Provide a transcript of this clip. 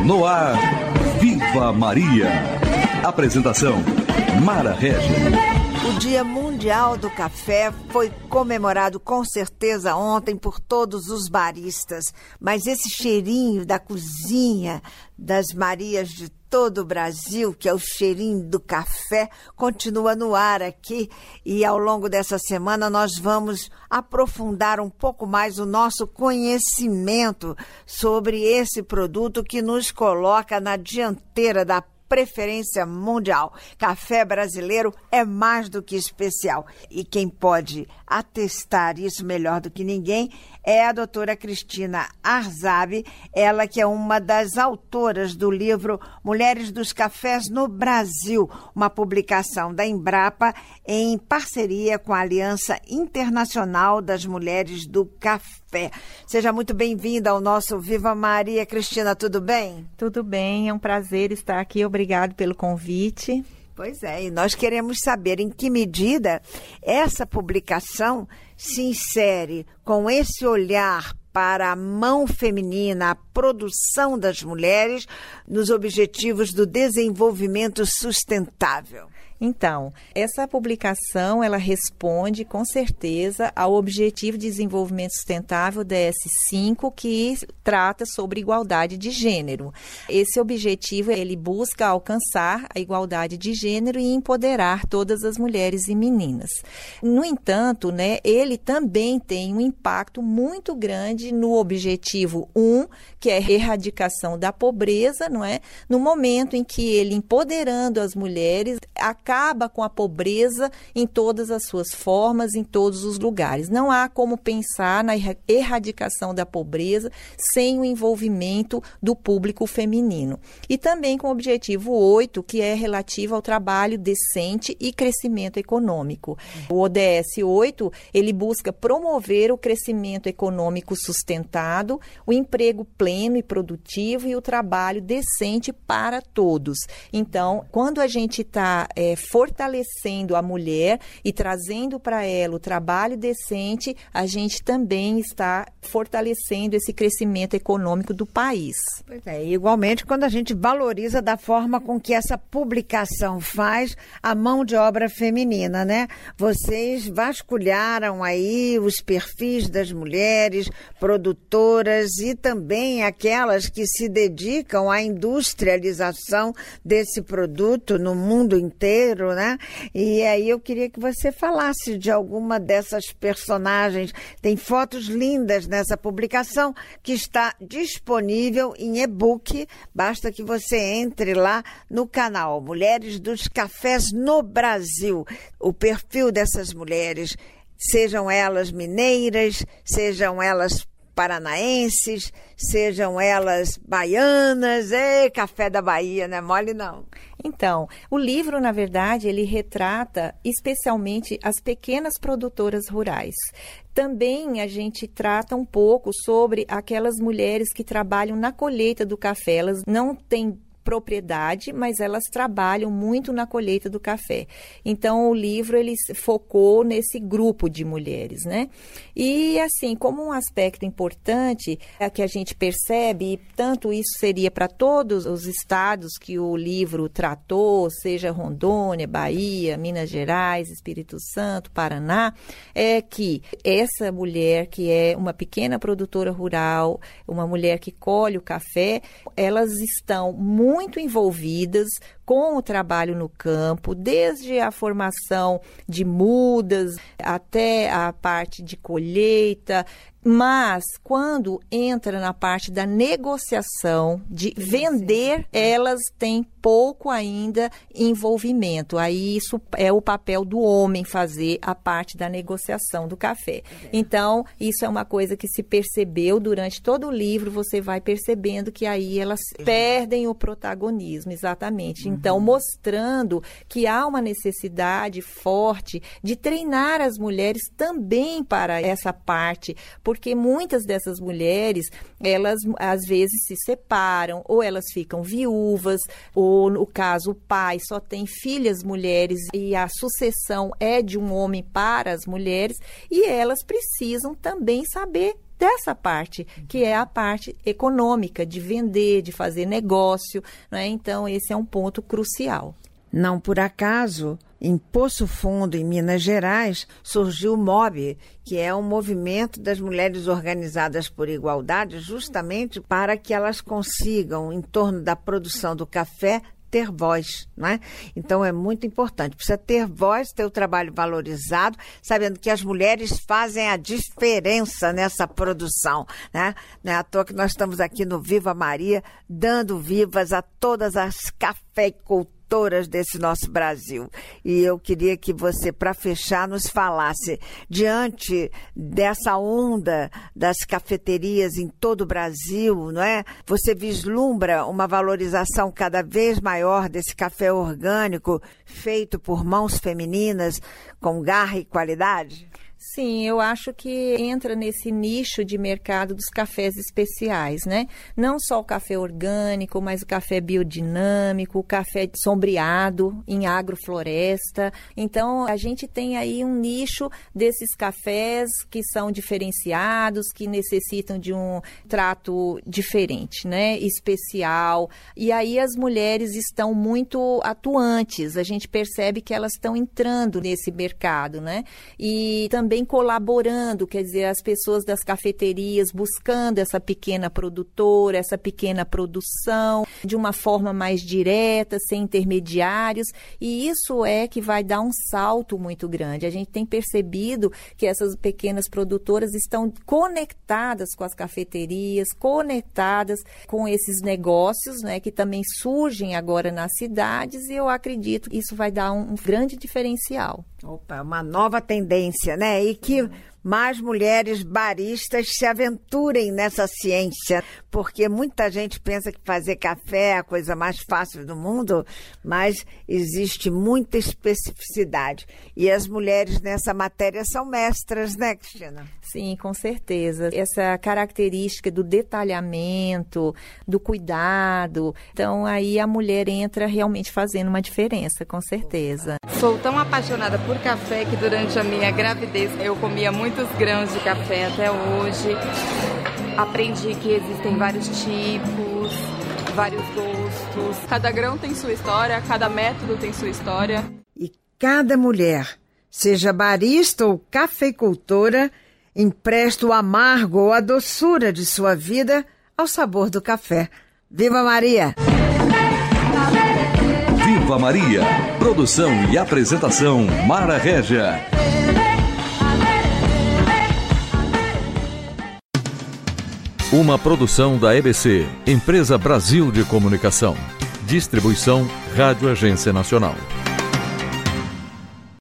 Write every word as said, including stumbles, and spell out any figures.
No ar, Viva Maria. Apresentação, Mara Regis. O Dia Mundial do Café foi comemorado com certeza ontem por todos os baristas, mas esse cheirinho da cozinha das Marias de todo o Brasil, que é o cheirinho do café, continua no ar aqui, e ao longo dessa semana nós vamos aprofundar um pouco mais o nosso conhecimento sobre esse produto que nos coloca na dianteira da preferência mundial. Café brasileiro é mais do que especial. E quem pode atestar isso melhor do que ninguém é a doutora Cristina Arzabi, ela que é uma das autoras do livro Mulheres dos Cafés no Brasil, uma publicação da Embrapa em parceria com a Aliança Internacional das Mulheres do Café. Seja muito bem-vinda ao nosso Viva Maria. Cristina, tudo bem? Tudo bem, é um prazer estar aqui. Obrigado pelo convite. Pois é, e nós queremos saber em que medida essa publicação se insere com esse olhar para a mão feminina, a produção das mulheres, nos objetivos do desenvolvimento sustentável. Então, essa publicação, ela responde com certeza ao Objetivo de Desenvolvimento Sustentável D S cinco, que trata sobre igualdade de gênero. Esse objetivo, ele busca alcançar a igualdade de gênero e empoderar todas as mulheres e meninas. No entanto, né, ele também tem um impacto muito grande no Objetivo um, que é a erradicação da pobreza, não é? No momento em que ele, empoderando as mulheres, acaba com a pobreza em todas as suas formas, em todos os lugares. Não há como pensar na erradicação da pobreza sem o envolvimento do público feminino. E também com o objetivo oito, que é relativo ao trabalho decente e crescimento econômico. O O D S oito, ele busca promover o crescimento econômico sustentado, o emprego pleno e produtivo e o trabalho decente para todos. Então, quando a gente está é, fortalecendo a mulher e trazendo para ela o trabalho decente, a gente também está fortalecendo esse crescimento econômico do país. Pois é, igualmente quando a gente valoriza da forma com que essa publicação faz a mão de obra feminina, né? Vocês vasculharam aí os perfis das mulheres produtoras e também aquelas que se dedicam à industrialização desse produto no mundo inteiro, né? E aí eu queria que você falasse de alguma dessas personagens. Tem fotos lindas nessa publicação que está disponível em e-book. Basta que você entre lá no canal Mulheres dos Cafés no Brasil. O perfil dessas mulheres, sejam elas mineiras, sejam elas paranaenses, sejam elas baianas, é café da Bahia, não é mole não. Então, o livro, na verdade, ele retrata especialmente as pequenas produtoras rurais. Também a gente trata um pouco sobre aquelas mulheres que trabalham na colheita do café. Elas não têm propriedade, mas elas trabalham muito na colheita do café. Então, o livro, ele focou nesse grupo de mulheres, né? E, assim, como um aspecto importante é que a gente percebe, e tanto isso seria para todos os estados que o livro tratou, seja Rondônia, Bahia, Minas Gerais, Espírito Santo, Paraná, é que essa mulher, que é uma pequena produtora rural, uma mulher que colhe o café, elas estão muito muito envolvidas com o trabalho no campo, desde a formação de mudas até a parte de colheita, mas quando entra na parte da negociação, de vender, elas têm pouco ainda envolvimento. Aí isso é o papel do homem fazer a parte da negociação do café. Então, isso é uma coisa que se percebeu durante todo o livro, você vai percebendo que aí elas perdem o protagonismo, exatamente. Uhum. Então, mostrando que há uma necessidade forte de treinar as mulheres também para essa parte, porque muitas dessas mulheres, elas às vezes se separam, ou elas ficam viúvas, ou no caso o pai só tem filhas mulheres e a sucessão é de um homem para as mulheres, e elas precisam também saber dessa parte, que é a parte econômica, de vender, de fazer negócio, né? Então, esse é um ponto crucial. Não por acaso, em Poço Fundo, em Minas Gerais, surgiu o MOB, que é um movimento das mulheres organizadas por igualdade, justamente para que elas consigam, em torno da produção do café, ter voz, não é? Então é muito importante, precisa ter voz, ter o trabalho valorizado, sabendo que as mulheres fazem a diferença nessa produção, né? Não é à toa que nós estamos aqui no Viva Maria, dando vivas a todas as cafeicultoras desse nosso Brasil. E eu queria que você, para fechar, nos falasse, diante dessa onda das cafeterias em todo o Brasil, não é? Você vislumbra uma valorização cada vez maior desse café orgânico feito por mãos femininas com garra e qualidade? Sim, eu acho que entra nesse nicho de mercado dos cafés especiais, né? Não só o café orgânico, mas o café biodinâmico, o café sombreado em agrofloresta. Então, a gente tem aí um nicho desses cafés que são diferenciados, que necessitam de um trato diferente, né? Especial. E aí as mulheres estão muito atuantes. A gente percebe que elas estão entrando nesse mercado, né? E também também colaborando, quer dizer, as pessoas das cafeterias buscando essa pequena produtora, essa pequena produção, de uma forma mais direta, sem intermediários, e isso é que vai dar um salto muito grande. A gente tem percebido que essas pequenas produtoras estão conectadas com as cafeterias, conectadas com esses negócios, né, que também surgem agora nas cidades, e eu acredito que isso vai dar um, um grande diferencial. Opa, uma nova tendência, né? E que mais mulheres baristas se aventurem nessa ciência, porque muita gente pensa que fazer café é a coisa mais fácil do mundo, mas existe muita especificidade. E as mulheres nessa matéria são mestras, né, Cristina? Sim, com certeza. Essa característica do detalhamento, do cuidado. Então, aí a mulher entra realmente fazendo uma diferença, com certeza. Sou tão apaixonada por café que durante a minha gravidez eu comia muitos grãos de café até hoje. Aprendi que existem vários tipos, vários gostos. Cada grão tem sua história, cada método tem sua história. E cada mulher, seja barista ou cafeicultora, empresta o amargo ou a doçura de sua vida ao sabor do café. Viva Maria! Viva Maria! Produção e apresentação Mara Régia. Uma produção da E B C, Empresa Brasil de Comunicação. Distribuição Rádio Agência Nacional.